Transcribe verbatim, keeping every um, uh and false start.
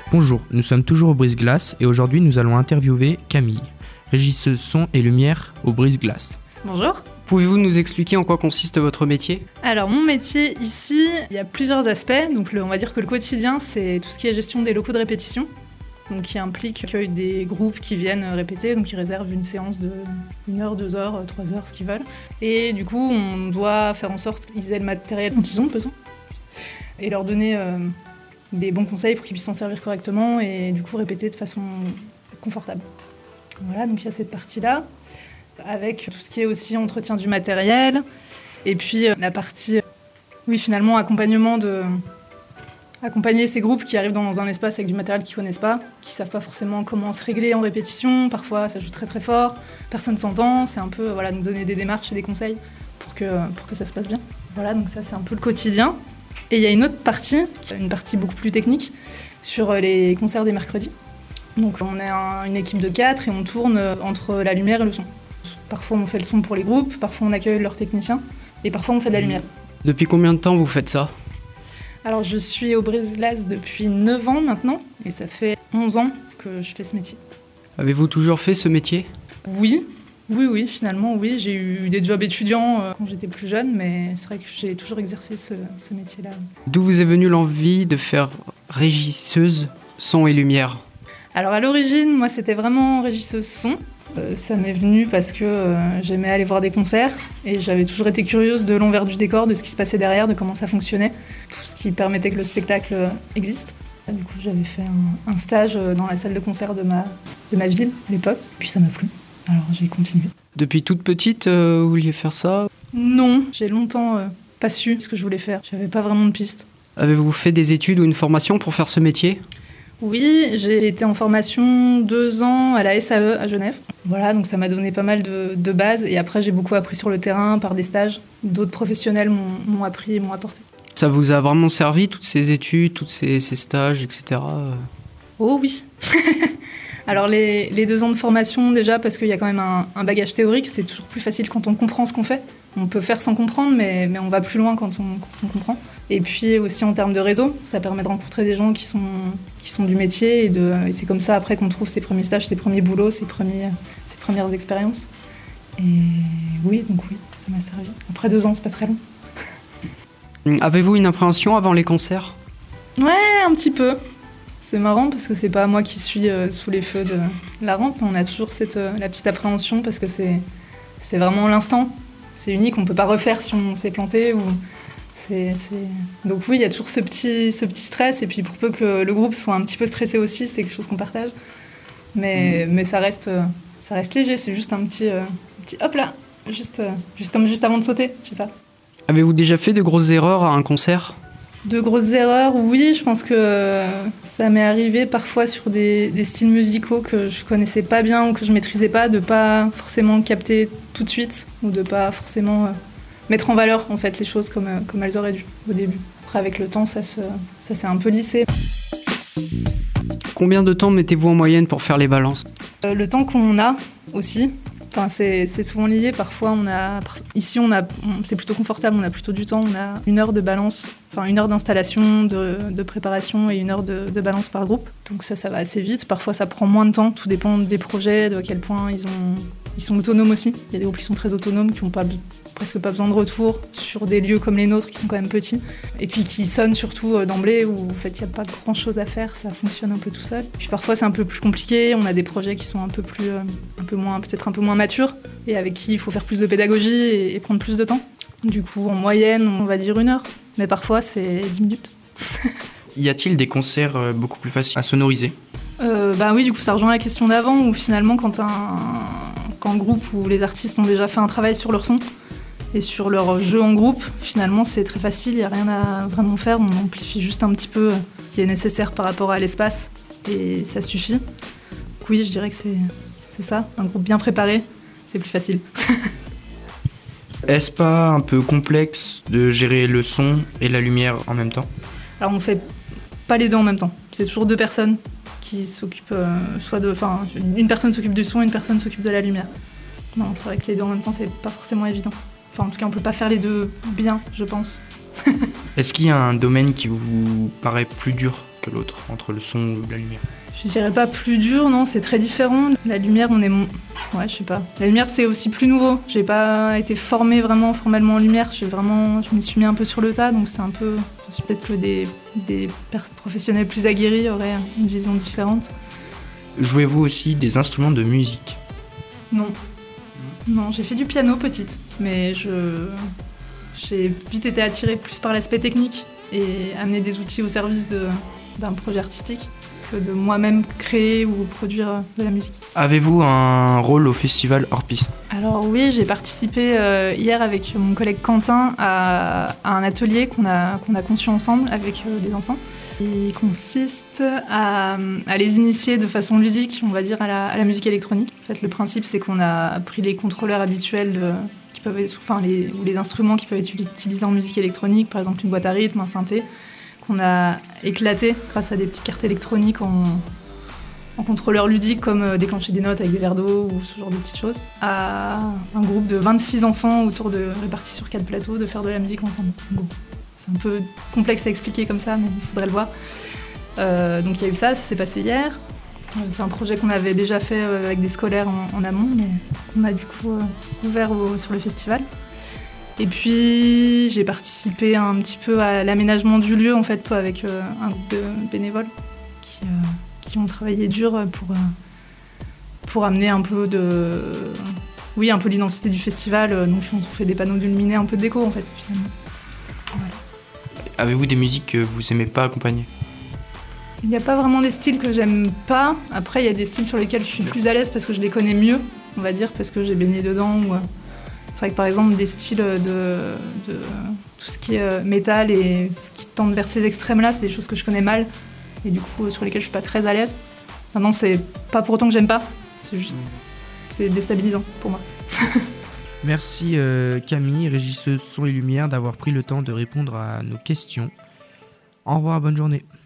Bonjour, nous sommes toujours au Brise-Glace et aujourd'hui nous allons interviewer Camille, régisseuse son et lumière au Brise-Glace. Bonjour. Pouvez-vous nous expliquer en quoi consiste votre métier ? Alors mon métier ici, il y a plusieurs aspects. Donc le, on va dire que le quotidien, c'est tout ce qui est gestion des locaux de répétition. Donc qui implique qu'il y ait des groupes qui viennent répéter, donc ils réservent une séance de une heure, deux heures, trois heures, ce qu'ils veulent. Et du coup, on doit faire en sorte qu'ils aient le matériel dont ils ont besoin et leur donner euh, des bons conseils pour qu'ils puissent s'en servir correctement et du coup répéter de façon confortable. Voilà, donc il y a cette partie-là, avec tout ce qui est aussi entretien du matériel, et puis euh, la partie, euh, oui finalement, accompagnement de... accompagner ces groupes qui arrivent dans un espace avec du matériel qu'ils ne connaissent pas, qui ne savent pas forcément comment se régler en répétition, parfois ça joue très très fort, personne ne s'entend, c'est un peu voilà, nous donner des démarches et des conseils pour que, pour que ça se passe bien. Voilà, donc ça c'est un peu le quotidien. Et il y a une autre partie, une partie beaucoup plus technique, sur les concerts des mercredis. Donc on est un, une équipe de quatre et on tourne entre la lumière et le son. Parfois on fait le son pour les groupes, parfois on accueille leurs techniciens, et parfois on fait de la lumière. Depuis combien de temps vous faites ça ? Alors je suis au Brise-Glace depuis neuf ans maintenant, et ça fait onze ans que je fais ce métier. Avez-vous toujours fait ce métier ? Oui, oui, oui, finalement oui. J'ai eu des jobs étudiants euh, quand j'étais plus jeune, mais c'est vrai que j'ai toujours exercé ce, ce métier-là. D'où vous est venue l'envie de faire régisseuse son et lumière ? Alors à l'origine, moi c'était vraiment régisseuse son. Euh, ça m'est venu parce que euh, j'aimais aller voir des concerts et j'avais toujours été curieuse de l'envers du décor, de ce qui se passait derrière, de comment ça fonctionnait, tout ce qui permettait que le spectacle euh, existe. Du coup, j'avais fait un, un stage dans la salle de concert de ma, de ma ville à l'époque, puis ça m'a plu, alors j'ai continué. Depuis toute petite, euh, vous vouliez faire ça ? Non, j'ai longtemps euh, pas su ce que je voulais faire, j'avais pas vraiment de piste. Avez-vous fait des études ou une formation pour faire ce métier ? Oui, j'ai été en formation deux ans à la S A E à Genève. Voilà, donc ça m'a donné pas mal de, de bases. Et après, j'ai beaucoup appris sur le terrain par des stages. D'autres professionnels m'ont, m'ont appris et m'ont apporté. Ça vous a vraiment servi, toutes ces études, tous ces, ces stages, et cetera ? Oh oui. Alors les, les deux ans de formation, déjà, parce qu'il y a quand même un, un bagage théorique, c'est toujours plus facile quand on comprend ce qu'on fait. On peut faire sans comprendre, mais, mais on va plus loin quand on, quand on comprend. Et puis aussi en termes de réseau, ça permet de rencontrer des gens qui sont, qui sont du métier. Et, de, et c'est comme ça après qu'on trouve ses premiers stages, ses premiers boulots, ses, premiers, ses premières expériences. Et oui, donc oui, ça m'a servi. Après deux ans, c'est pas très long. Avez-vous une appréhension avant les concerts ? Ouais, un petit peu. C'est marrant parce que c'est pas moi qui suis euh, sous les feux de la rampe. On a toujours cette, euh, la petite appréhension parce que c'est, c'est vraiment l'instant. C'est unique, on peut pas refaire si on s'est planté. Ou c'est, c'est... Donc oui, il y a toujours ce petit, ce petit stress. Et puis pour peu que le groupe soit un petit peu stressé aussi, c'est quelque chose qu'on partage. Mais, mmh. mais ça, reste, euh, ça reste léger, c'est juste un petit, euh, un petit hop là, juste, euh, juste comme juste avant de sauter, je sais pas. Avez-vous déjà fait de grosses erreurs à un concert ? De grosses erreurs, oui, je pense que ça m'est arrivé parfois sur des, des styles musicaux que je connaissais pas bien ou que je maîtrisais pas, de pas forcément capter tout de suite ou de pas forcément euh, mettre en valeur en fait les choses comme, euh, comme elles auraient dû au début. Après avec le temps, ça, se, ça s'est un peu lissé. Combien de temps mettez-vous en moyenne pour faire les balances ? euh, Le temps qu'on a aussi. Enfin, c'est, c'est souvent lié. Parfois, on a, ici, on a, on, c'est plutôt confortable. On a plutôt du temps. On a une heure de balance, enfin une heure d'installation, de, de préparation et une heure de, de balance par groupe. Donc ça, ça va assez vite. Parfois, ça prend moins de temps. Tout dépend des projets, de à quel point ils ont, ils sont autonomes aussi. Il y a des groupes qui sont très autonomes, qui n'ont pas presque pas besoin de retour sur des lieux comme les nôtres qui sont quand même petits et puis qui sonnent surtout d'emblée où en fait il n'y a pas grand chose à faire, ça fonctionne un peu tout seul. Puis parfois c'est un peu plus compliqué, on a des projets qui sont un peu plus, un peu moins, peut-être un peu moins matures et avec qui il faut faire plus de pédagogie et, et prendre plus de temps. Du coup en moyenne on va dire une heure, mais parfois c'est dix minutes. Y a-t-il des concerts beaucoup plus faciles à sonoriser ? euh, Bah oui, du coup ça rejoint la question d'avant où finalement quand un, quand un groupe où les artistes ont déjà fait un travail sur leur son et sur leur jeu en groupe, finalement c'est très facile, il n'y a rien à vraiment faire, on amplifie juste un petit peu ce qui est nécessaire par rapport à l'espace et ça suffit. Donc oui, je dirais que c'est, c'est ça, un groupe bien préparé, c'est plus facile. Est-ce pas un peu complexe de gérer le son et la lumière en même temps ? Alors on fait pas les deux en même temps, c'est toujours deux personnes qui s'occupent, euh, soit de, enfin une personne s'occupe du son, une personne s'occupe de la lumière. Non, c'est vrai que les deux en même temps c'est pas forcément évident. Enfin, en tout cas, on peut pas faire les deux bien, je pense. Est-ce qu'il y a un domaine qui vous paraît plus dur que l'autre, entre le son ou la lumière? Je dirais pas plus dur, non, c'est très différent. La lumière, on est... Mon... Ouais, je sais pas. La lumière, c'est aussi plus nouveau. J'ai pas été formée vraiment formellement en lumière. J'ai vraiment... Je m'y suis mis un peu sur le tas, donc c'est un peu... Peut-être que des, des professionnels plus aguerris auraient une vision différente. Jouez-vous aussi des instruments de musique? Non. Non, j'ai fait du piano petite, mais je... j'ai vite été attirée plus par l'aspect technique et amener des outils au service de... d'un projet artistique que de moi-même créer ou produire de la musique. Avez-vous un rôle au festival hors piste? Alors oui, j'ai participé euh, hier avec mon collègue Quentin à, à un atelier qu'on a, qu'on a conçu ensemble avec euh, des enfants. Il consiste à, à les initier de façon ludique, on va dire, à la, à la musique électronique. En fait, le principe, c'est qu'on a pris les contrôleurs habituels de, qui peuvent être, enfin, les, ou les instruments qui peuvent être utilisés en musique électronique, par exemple une boîte à rythme, un synthé, qu'on a éclaté grâce à des petites cartes électroniques en, en contrôleur ludique, comme euh, déclencher des notes avec des verres d'eau ou ce genre de petites choses, à un groupe de vingt-six enfants autour de, répartis sur quatre plateaux, de faire de la musique ensemble. Bon, c'est un peu complexe à expliquer comme ça, mais il faudrait le voir. Euh, donc il y a eu ça, ça s'est passé hier. Euh, c'est un projet qu'on avait déjà fait euh, avec des scolaires en, en amont, mais qu'on a du coup euh, ouvert au, sur le festival. Et puis j'ai participé un petit peu à l'aménagement du lieu en fait, avec euh, un groupe de bénévoles qui, euh, qui ont travaillé dur pour, euh, pour amener un peu de, oui, un peu l'identité du festival. Donc on fait des panneaux illuminés, un peu de déco en fait finalement. Voilà. Avez-vous des musiques que vous aimez pas accompagner? Il n'y a pas vraiment des styles que j'aime pas. Après il y a des styles sur lesquels je suis plus à l'aise parce que je les connais mieux, on va dire, parce que j'ai baigné dedans. Ou, c'est vrai que par exemple des styles de, de tout ce qui est métal et qui tendent vers ces extrêmes-là, c'est des choses que je connais mal et du coup sur lesquelles je suis pas très à l'aise. Maintenant c'est pas pour autant que j'aime pas, c'est juste c'est déstabilisant pour moi. Merci euh, Camille, régisseuse son et lumière, d'avoir pris le temps de répondre à nos questions. Au revoir, bonne journée.